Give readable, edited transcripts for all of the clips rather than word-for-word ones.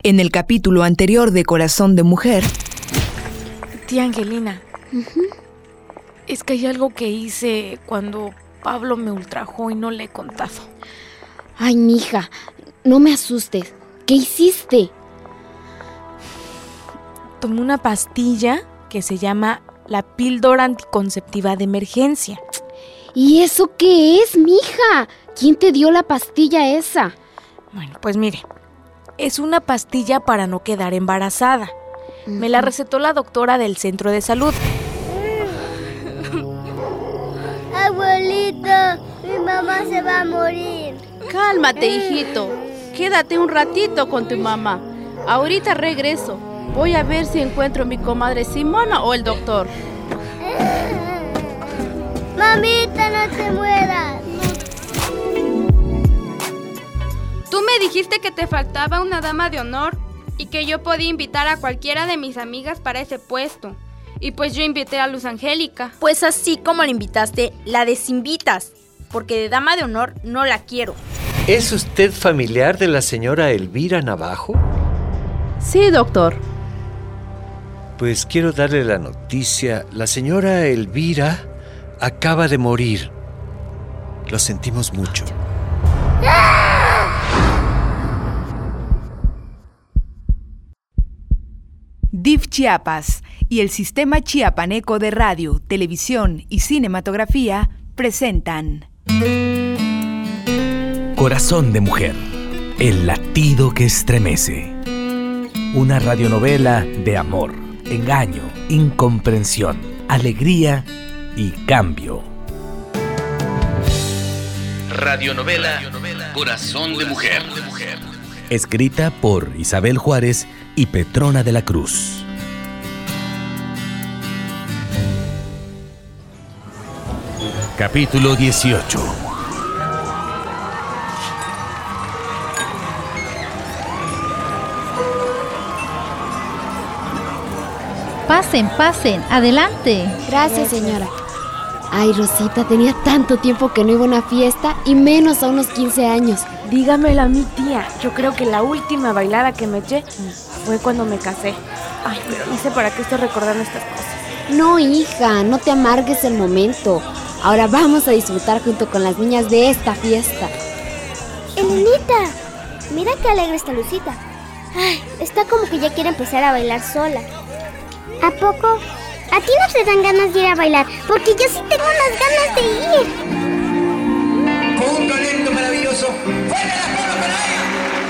En el capítulo anterior de Corazón de Mujer. Tía Angelina, es que hay algo que hice cuando Pablo me ultrajó y no le he contado. Ay, mija, no me asustes. ¿Qué hiciste? Tomé una pastilla que se llama la píldora anticonceptiva de emergencia. ¿Y eso qué es, mija? ¿Quién te dio la pastilla esa? Bueno, pues mire, es una pastilla para no quedar embarazada. Me la recetó la doctora del centro de salud. Abuelita, mi mamá se va a morir. Cálmate, hijito. Quédate un ratito con tu mamá. Ahorita regreso. Voy a ver si encuentro a mi comadre Simona o el doctor. Mamita, no te mueras. Tú me dijiste que te faltaba una dama de honor y que yo podía invitar a cualquiera de mis amigas para ese puesto. Y pues yo invité a Luz Angélica. Pues así como la invitaste, la desinvitas, porque de dama de honor no la quiero. ¿Es usted familiar de la señora Elvira Navajo? Sí, doctor. Pues quiero darle la noticia. La señora Elvira acaba de morir. Lo sentimos mucho. DIF Chiapas y el Sistema Chiapaneco de Radio, Televisión y Cinematografía presentan Corazón de Mujer, el latido que estremece. Una radionovela de amor, engaño, incomprensión, alegría y cambio. Radionovela Corazón de Mujer. Escrita por Isabel Juárez y Petrona de la Cruz. Capítulo 18. Pasen, adelante. Gracias, señora. Ay, Rosita, tenía tanto tiempo que no iba a una fiesta y menos a unos 15 años. Dígamelo a mi tía. Yo creo que la última bailada que me eché fue cuando me casé. Ay, pero no sé para qué estoy recordando estas cosas. No, hija, no te amargues el momento. Ahora vamos a disfrutar junto con las niñas de esta fiesta. Elenita, mira qué alegre está Lucita. Ay, está como que ya quiere empezar a bailar sola. ¿A poco? A ti no te dan ganas de ir a bailar, porque yo sí tengo unas ganas de ir. Con un talento maravilloso. ¡Fuera la palma para ella!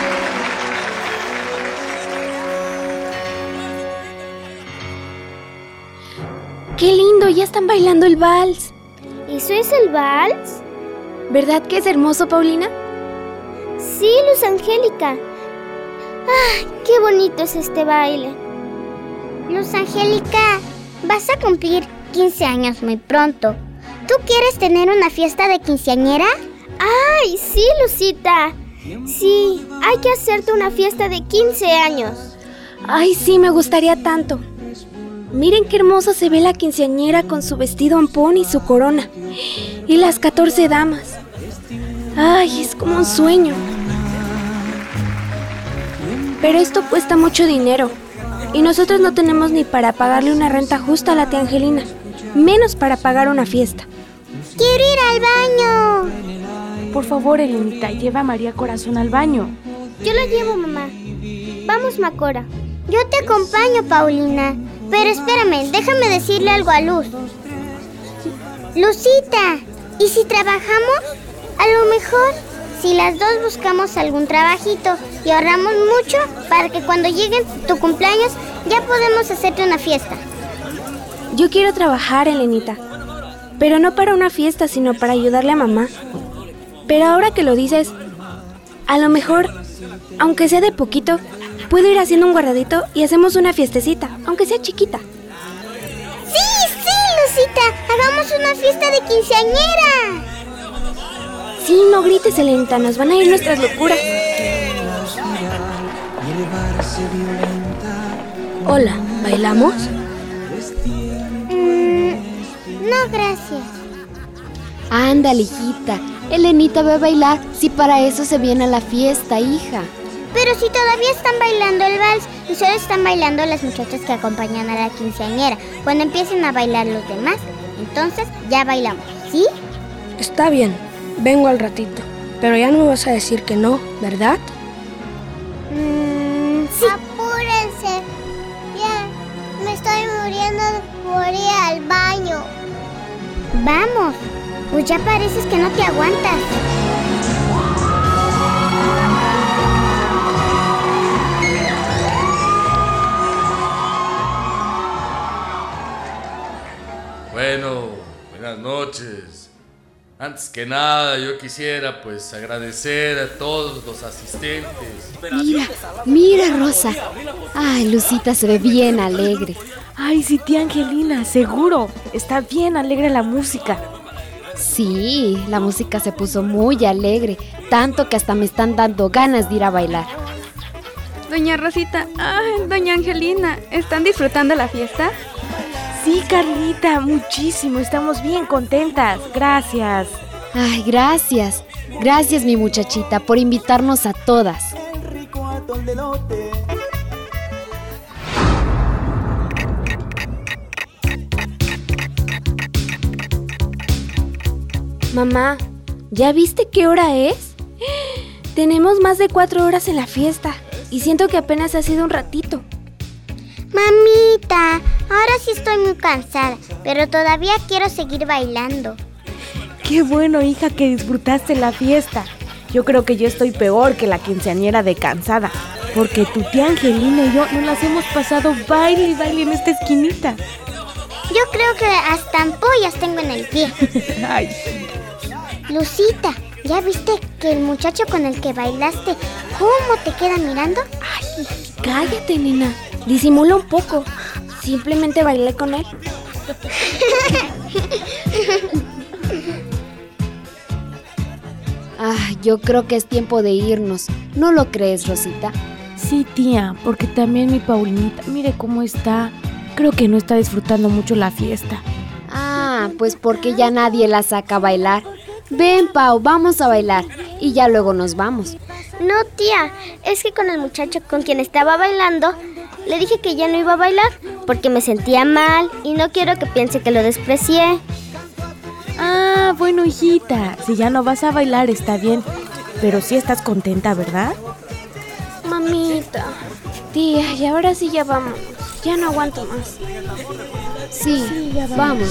¡Qué lindo! Ya están bailando el vals. ¿Eso es el vals? ¿Verdad que es hermoso, Paulina? Sí, Luz Angélica. ¡Ay, qué bonito es este baile! Luz Angélica, vas a cumplir 15 años muy pronto. ¿Tú quieres tener una fiesta de quinceañera? ¡Ay, sí, Lucita! Sí, hay que hacerte una fiesta de 15 años. Ay, sí, me gustaría tanto. Miren qué hermosa se ve la quinceañera con su vestido ampón y su corona. Y las 14 damas. Ay, es como un sueño. Pero esto cuesta mucho dinero. Y nosotros no tenemos ni para pagarle una renta justa a la tía Angelina, menos para pagar una fiesta. ¡Quiero ir al baño! Por favor, Elenita, lleva a María Corazón al baño. Yo la llevo, mamá. Vamos, Macora. Yo te acompaño, Paulina. Pero espérame, déjame decirle algo a Luz. Lucita, ¿y si trabajamos? A lo mejor, si las dos buscamos algún trabajito y ahorramos mucho para que cuando llegue tu cumpleaños ya podemos hacerte una fiesta. Yo quiero trabajar, Elenita, pero no para una fiesta, sino para ayudarle a mamá. Pero ahora que lo dices, a lo mejor, aunque sea de poquito, puedo ir haciendo un guardadito y hacemos una fiestecita, aunque sea chiquita. ¡Sí, Lucita! ¡Hagamos una fiesta de quinceañera! Sí, no grites, Elenita, nos van a ir nuestras locuras. Hola, ¿bailamos? No, gracias. Ándale, hijita. Elenita va a bailar si para eso se viene a la fiesta, hija. Pero si todavía están bailando entonces solo están bailando las muchachas que acompañan a la quinceañera. Cuando empiecen a bailar los demás, entonces ya bailamos, ¿sí? Está bien, vengo al ratito. Pero ya no me vas a decir que no, ¿verdad? Sí. Apúrense. Ya, me estoy muriendo por ir al baño. Vamos, pues ya pareces que no te aguantas. Bueno, buenas noches. Antes que nada, yo quisiera pues agradecer a todos los asistentes. Mira, Rosa. Ay, Lucita se ve bien alegre. Ay, sí, tía Angelina, seguro. Está bien alegre la música. Sí, la música se puso muy alegre, tanto que hasta me están dando ganas de ir a bailar. Doña Rosita, doña Angelina, ¿están disfrutando la fiesta? Sí, Carlita, muchísimo. Estamos bien contentas. Gracias. Ay, gracias. Gracias, mi muchachita, por invitarnos a todas. Mamá, ¿ya viste qué hora es? Tenemos más de 4 horas en la fiesta y siento que apenas ha sido un ratito. Mamita, ahora sí estoy muy cansada, pero todavía quiero seguir bailando. Qué bueno, hija, que disfrutaste la fiesta. Yo creo que yo estoy peor que la quinceañera de cansada, porque tu tía Angelina y yo nos las hemos pasado baile y baile en esta esquinita. Yo creo que hasta ampollas tengo en el pie. Ay. Lucita, ¿ya viste que el muchacho con el que bailaste, cómo te queda mirando? Ay, cállate, nena. Disimula un poco. Simplemente bailé con él. Yo creo que es tiempo de irnos. ¿No lo crees, Rosita? Sí, tía, porque también mi Paulinita, mire cómo está. Creo que no está disfrutando mucho la fiesta. Pues porque ya nadie la saca a bailar. Ven, Pau, vamos a bailar y ya luego nos vamos. No, tía, es que con el muchacho con quien estaba bailando le dije que ya no iba a bailar porque me sentía mal y no quiero que piense que lo desprecié. Bueno, hijita, si ya no vas a bailar está bien, pero sí estás contenta, ¿verdad? Mamita, tía, y ahora sí ya vamos. Ya no aguanto más. Sí, ya vámonos.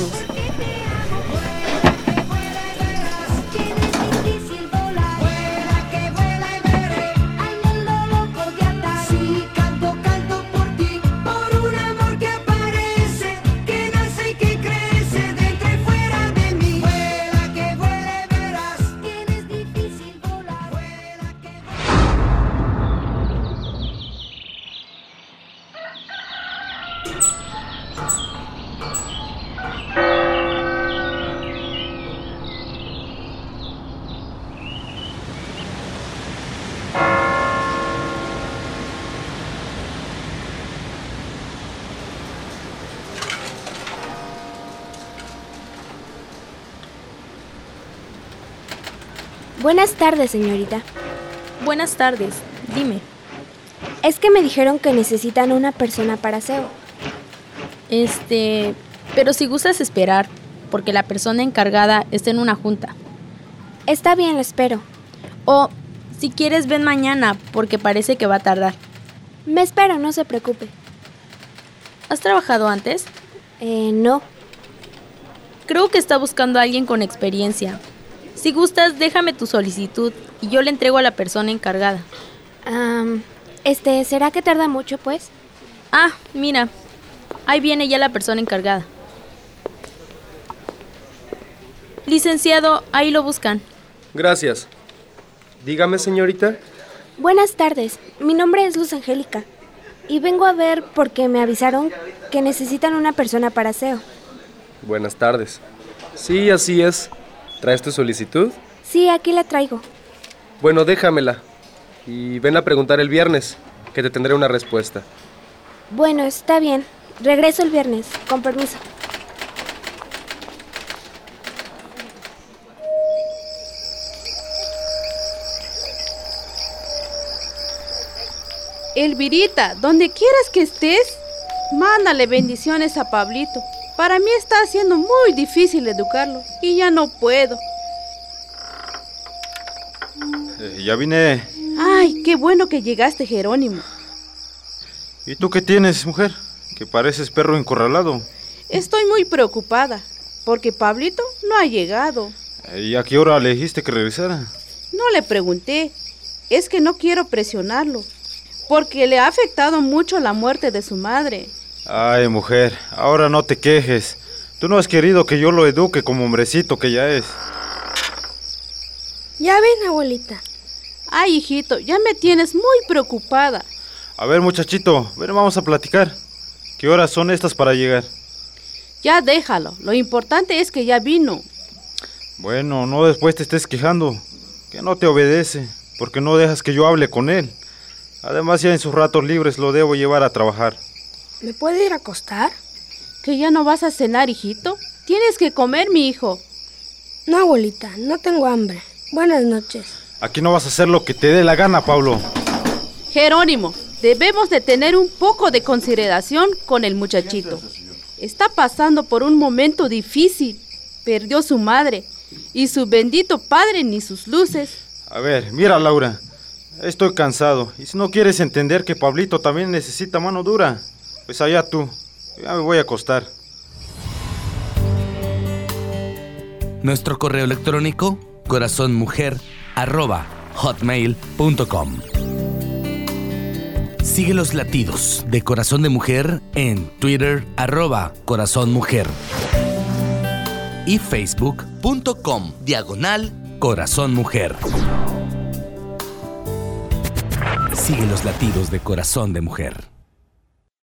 Buenas tardes, señorita. Buenas tardes, dime. Es que me dijeron que necesitan una persona para aseo. Pero si gustas esperar, porque la persona encargada está en una junta. Está bien, lo espero. O, si quieres, ven mañana, porque parece que va a tardar. Me espero, no se preocupe. ¿Has trabajado antes? No. Creo que está buscando a alguien con experiencia. Si gustas, déjame tu solicitud y yo le entrego a la persona encargada. ¿Será que tarda mucho, pues? Mira, ahí viene ya la persona encargada. Licenciado, ahí lo buscan. Gracias. Dígame, señorita. Buenas tardes, mi nombre es Luz Angélica y vengo a ver porque me avisaron que necesitan una persona para aseo. Buenas tardes. Sí, así es. ¿Traes tu solicitud? Sí, aquí la traigo. Bueno, déjamela. Y ven a preguntar el viernes, que te tendré una respuesta. Bueno, está bien. Regreso el viernes, con permiso. El Virita, donde quieras que estés, mándale bendiciones a Pablito. Para mí está siendo muy difícil educarlo y ya no puedo. Ya vine. Ay, qué bueno que llegaste, Jerónimo. ¿Y tú qué tienes, mujer? Que pareces perro encorralado. Estoy muy preocupada, porque Pablito no ha llegado. ¿Y a qué hora le dijiste que regresara? No le pregunté, es que no quiero presionarlo, porque le ha afectado mucho la muerte de su madre. Ay, mujer, ahora no te quejes. Tú no has querido que yo lo eduque como hombrecito que ya es. Ya ven, abuelita. Ay, hijito, ya me tienes muy preocupada. A ver, muchachito, ven, vamos a platicar. ¿Qué horas son estas para llegar? Ya déjalo, lo importante es que ya vino. Bueno, no después te estés quejando, que no te obedece, porque no dejas que yo hable con él. Además, ya en sus ratos libres lo debo llevar a trabajar. ¿Me puede ir a acostar? ¿Que ya no vas a cenar, hijito? Tienes que comer, mi hijo. No, abuelita, no tengo hambre. Buenas noches. Aquí no vas a hacer lo que te dé la gana, Pablo. Jerónimo, debemos de tener un poco de consideración con el muchachito. Está pasando por un momento difícil. Perdió su madre y su bendito padre ni sus luces. A ver, mira, Laura, estoy cansado. Y si no quieres entender que Pablito también necesita mano dura, pues allá tú. Ya me voy a acostar. Nuestro correo electrónico corazonmujer@hotmail.com. Sigue los latidos de Corazón de Mujer en Twitter @corazonmujer y facebook.com/Corazón Mujer. Sigue los latidos de Corazón de Mujer.